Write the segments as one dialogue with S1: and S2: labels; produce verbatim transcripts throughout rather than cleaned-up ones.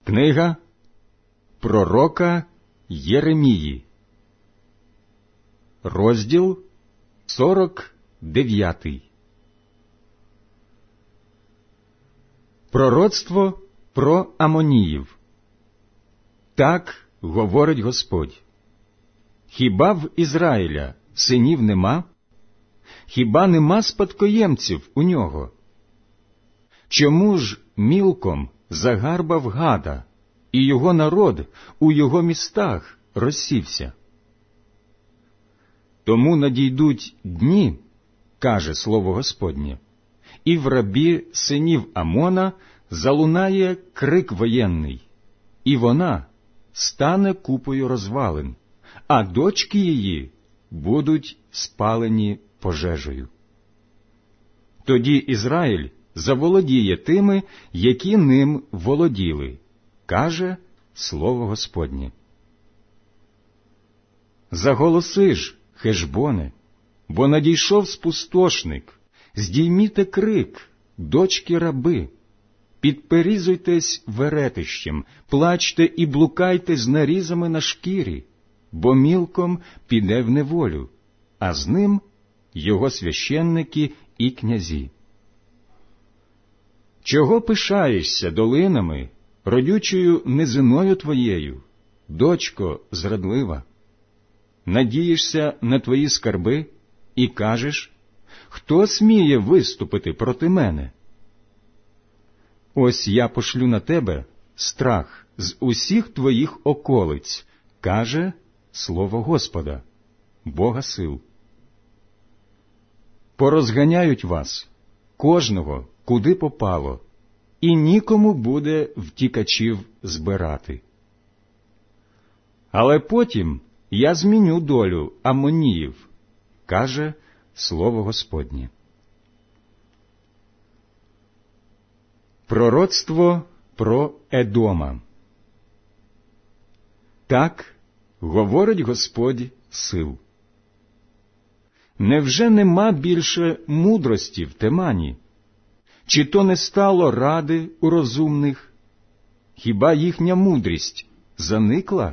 S1: Книга пророка Єремії, розділ сорок дев'ятий. Пророцтво про Амоніїв. Так говорить Господь: хіба в Ізраїля синів нема? Хіба нема спадкоємців у нього? Чому ж мілком загарбав гада, і його народ у його містах розсівся? Тому надійдуть дні, каже слово Господнє, і в рабі синів Амона залунає крик воєнний, і вона стане купою розвалин, а дочки її будуть спалені пожежею. Тоді Ізраїль заволодіє тими, які ним володіли, каже слово Господнє. Заголоси ж, Хешбоне, бо надійшов спустошник, здійміте крик, дочки раби, підперізуйтесь веретищем, плачте і блукайте з нарізами на шкірі, бо мілком піде в неволю, а з ним його священники і князі. Чого пишаєшся долинами, родючою низиною твоєю, дочко зрадлива? Надієшся на твої скарби і кажеш: хто сміє виступити проти мене? Ось я пошлю на тебе страх з усіх твоїх околиць, каже слово Господа, Бога сил. Порозганяють вас, кожного, куди попало, і нікому буде втікачів збирати. Але потім я зміню долю Амоніїв, каже слово Господнє. Пророцтво про Едома. Так говорить Господь сил. Невже нема більше мудрості в Темані? Чи то не стало ради у розумних? Хіба їхня мудрість заникла?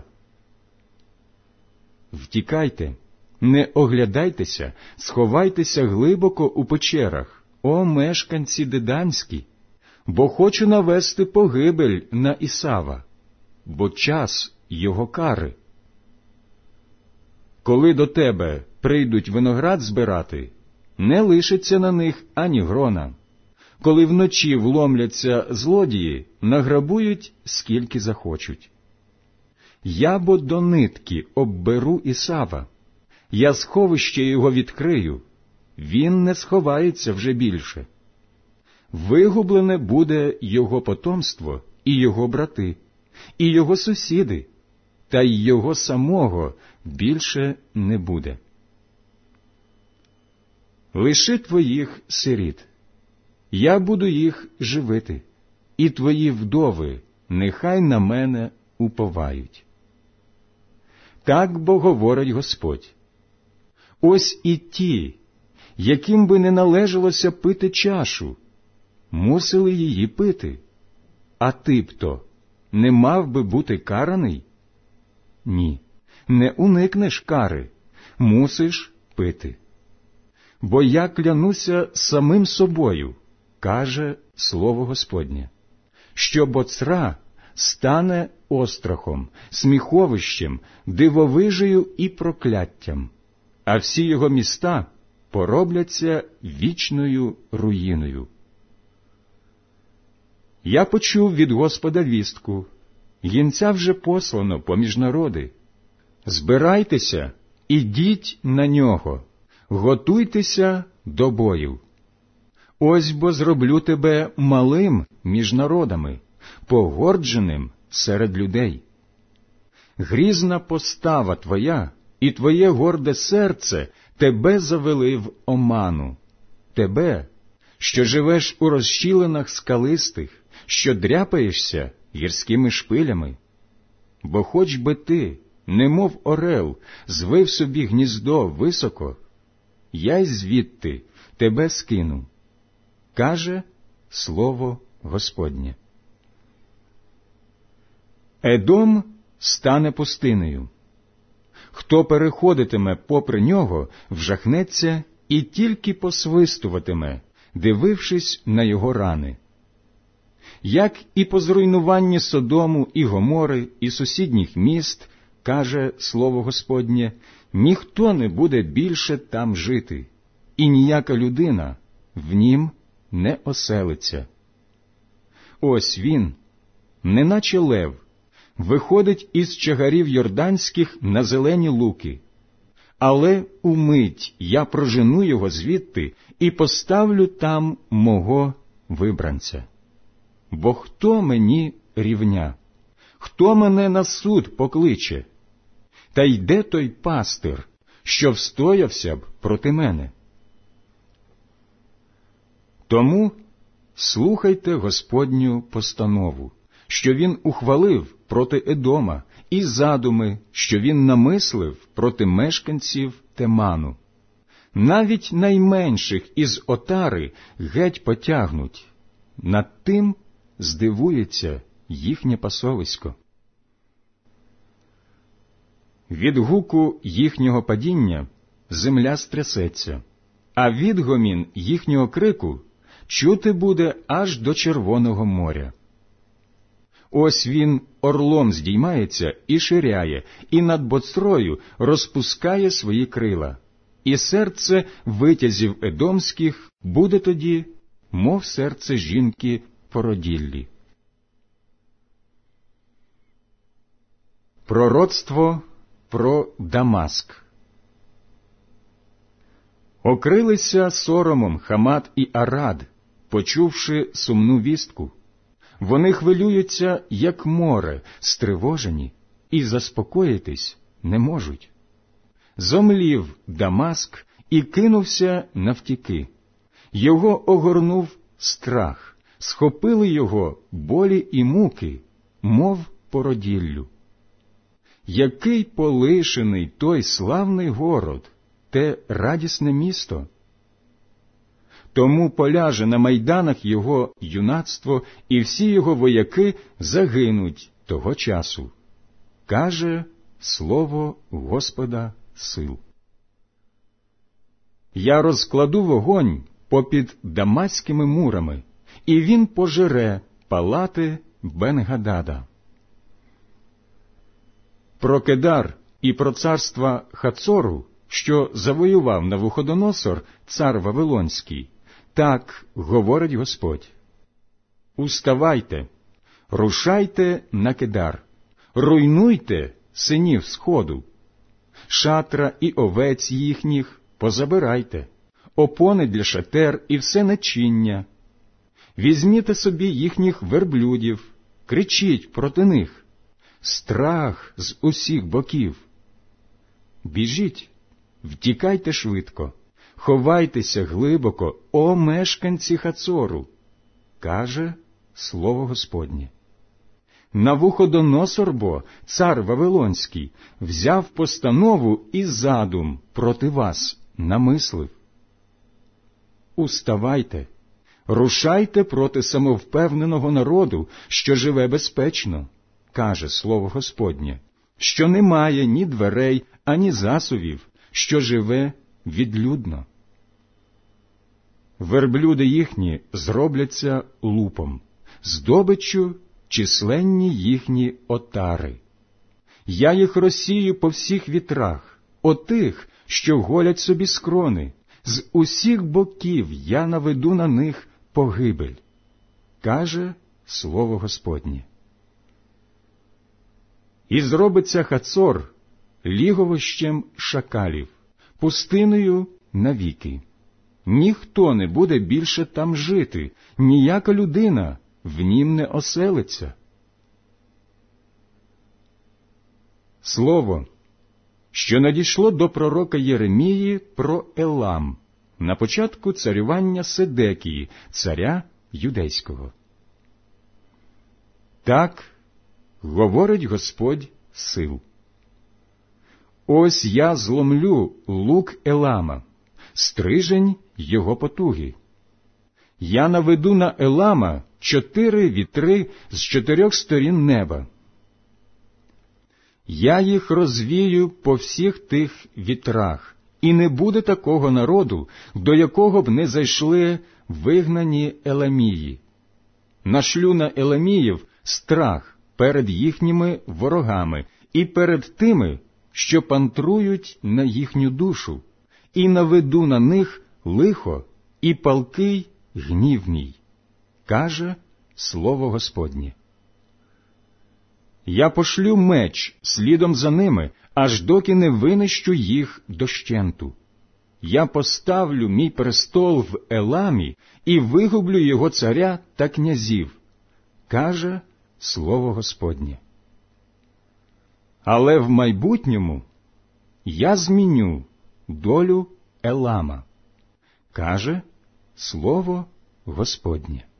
S1: Втікайте, не оглядайтеся, сховайтеся глибоко у печерах, о мешканці Деданські, бо хочу навести погибель на Ісава, бо час його кари. Коли до тебе прийдуть виноград збирати, не лишиться на них ані грона. Коли вночі вломляться злодії, награбують, скільки захочуть. Я бо до нитки обберу Ісава, я сховище його відкрию, він не сховається вже більше. Вигублене буде його потомство і його брати, і його сусіди, та й його самого більше не буде. Лиши твоїх сиріт, я буду їх живити, і твої вдови нехай на мене уповають. Так бо говорить Господь: ось і ті, яким би не належалося пити чашу, мусили її пити, а ти б то не мав би бути караний? Ні, не уникнеш кари, мусиш пити. Бо я клянуся самим собою, каже слово Господнє, що Боцра стане острахом, сміховищем, дивовижею і прокляттям, а всі його міста поробляться вічною руїною. Я почув від Господа вістку, гінця вже послано поміж народи. Збирайтеся, ідіть на нього, готуйтеся до бою. Ось бо зроблю тебе малим між народами, погордженим серед людей. Грізна постава твоя і твоє горде серце тебе завели в оману, тебе, що живеш у розщілинах скалистих, що дряпаєшся гірськими шпилями. Бо хоч би ти, немов орел, звив собі гніздо високо, я й звідти тебе скину, каже слово Господнє. Едом стане пустинею. Хто переходитиме попри нього, вжахнеться і тільки посвистуватиме, дивившись на його рани. Як і по зруйнуванні Содому і Гомори і сусідніх міст, каже слово Господнє, ніхто не буде більше там жити, і ніяка людина в нім не оселиться. Ось він, неначе лев, виходить із чагарів йорданських на зелені луки, але умить я прожену його звідти і поставлю там мого вибранця. Бо хто мені рівня? Хто мене на суд покличе? Та йде той пастир, що встоявся б проти мене. Тому слухайте Господню постанову, що він ухвалив проти Едома, і задуми, що він намислив проти мешканців Теману. Навіть найменших із отари геть потягнуть, над тим здивується їхнє пасовисько. Від гуку їхнього падіння земля стрясеться, а відгомін їхнього крику чути буде аж до Червоного моря. Ось він орлом здіймається і ширяє, і над Боцрою розпускає свої крила, і серце витязів едомських буде тоді, мов серце жінки породіллі. Пророцтво про Дамаск. Окрилися соромом Хамат і Арад, почувши сумну вістку. Вони хвилюються, як море, стривожені, і заспокоїтись не можуть. Зомлів Дамаск і кинувся навтіки. Його огорнув страх, схопили його болі і муки, мов породіллю. Який полишений той славний город, те радісне місто! Тому поляже на майданах його юнацтво, і всі його вояки загинуть того часу, каже слово Господа сил. Я розкладу вогонь попід дамаськими мурами, і він пожере палати Бен-Гадада. Про Кедар і про царства Хацору, що завоював Навуходоносор, цар Вавилонський, так говорить Господь. Уставайте, рушайте на Кедар, руйнуйте синів сходу, шатра і овець їхніх позабирайте, опони для шатер і все начиння. Візьміте собі їхніх верблюдів, кричіть проти них. Страх з усіх боків. Біжіть, втікайте швидко, ховайтеся глибоко, о мешканці Хацору, каже слово Господнє. Навуходоносор бо, цар Вавилонський, взяв постанову і задум проти вас намислив. Уставайте, рушайте проти самовпевненого народу, що живе безпечно, каже слово Господнє, що не має ні дверей, ані засувів, що живе відлюдно. Верблюди їхні зробляться лупом, здобиччю численні їхні отари. Я їх розсію по всіх вітрах, отих, що голять собі скрони, з усіх боків я наведу на них погибель, каже слово Господнє. І зробиться Хацор ліговищем шакалів, пустиною навіки. Ніхто не буде більше там жити, ніяка людина в нім не оселиться. Слово, що надійшло до пророка Єремії про Елам на початку царювання Седекії, царя юдейського. Так говорить Господь сил. Ось я зломлю лук Елама, стрижень його потуги. Я наведу на Елама чотири вітри з чотирьох сторін неба. Я їх розвію по всіх тих вітрах, і не буде такого народу, до якого б не зайшли вигнані Еламії. Нашлю на Еламіїв страх перед їхніми ворогами і перед тими, що пантрують на їхню душу, і наведу на них лихо і палкий гнів мій, каже слово Господнє. Я пошлю меч слідом за ними, аж доки не винищу їх дощенту. Я поставлю мій престол в Еламі і вигублю його царя та князів, каже слово Господнє. Але в майбутньому я зміню долю Елама, каже слово Господнє.